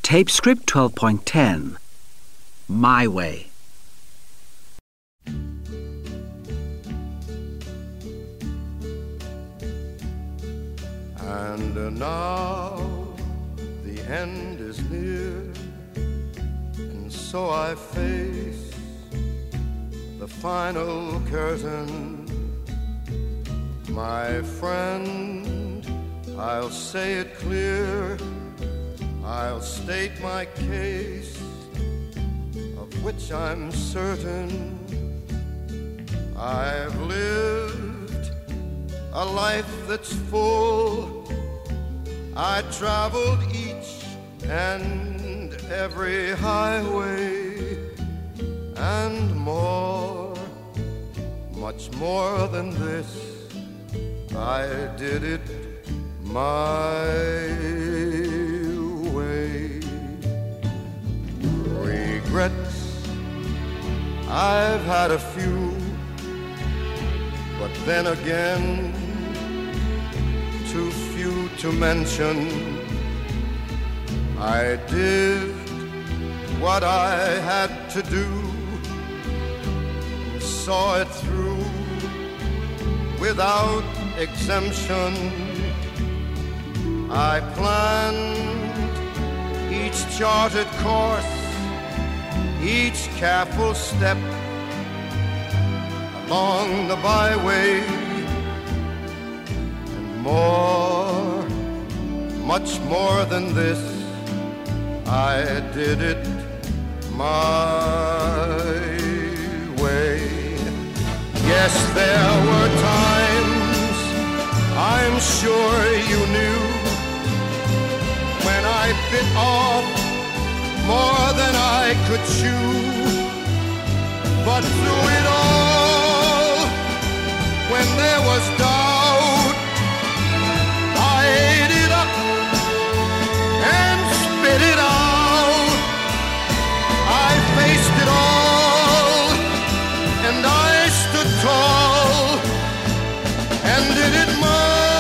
Tape script 12.10. My Way. And now the end is near, and so I face the final curtain. My friend, I'll say it clear, I'll state my case, of which I'm certain. I've lived a life that's full. I traveled each and every highway and more, much more than this. I did it my way. Regrets, I've had a few, but then again, too few to mention. I did what I had to do, saw it through without exemption. I planned each charted course, each careful step along the byway, and more, much more than this, I did it my way. Yes, there were times, I'm sure you knew, when I bit off more than I could chew. But through it all, when there was doubt, I ate it up and spit it out. I faced it all, and I stood tall and did it my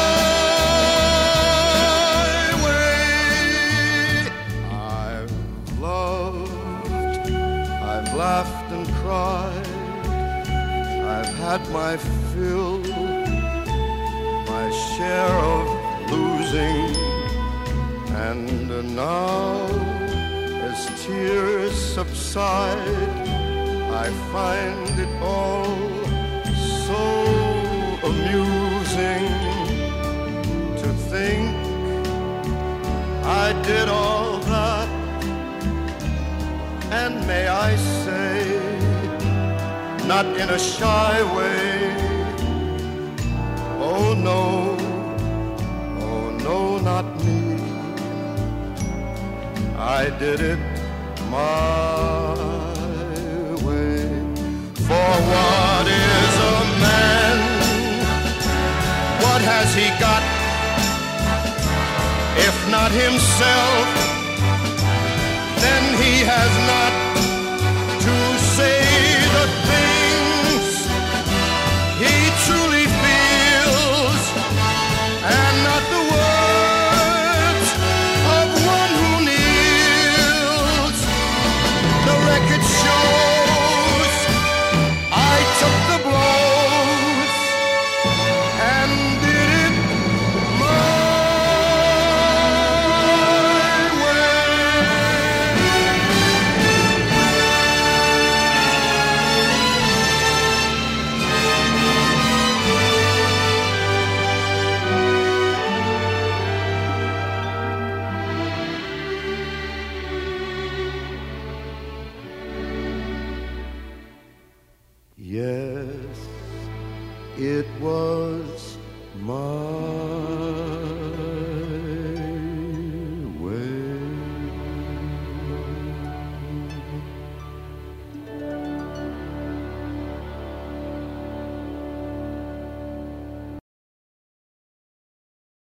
way. I've loved, I've laughed and cried, I've had my fill, my share of losing, and now as tears subside, I find it all so amusing to think I did all that, and may I say, not in a shy way, oh no, not me. I did it my way. For what is a man? What has he got? If not himself, then he has not to say the things he truly feels, and not the words of one who kneels. The record shows I took the blows and did it my Yes, it was my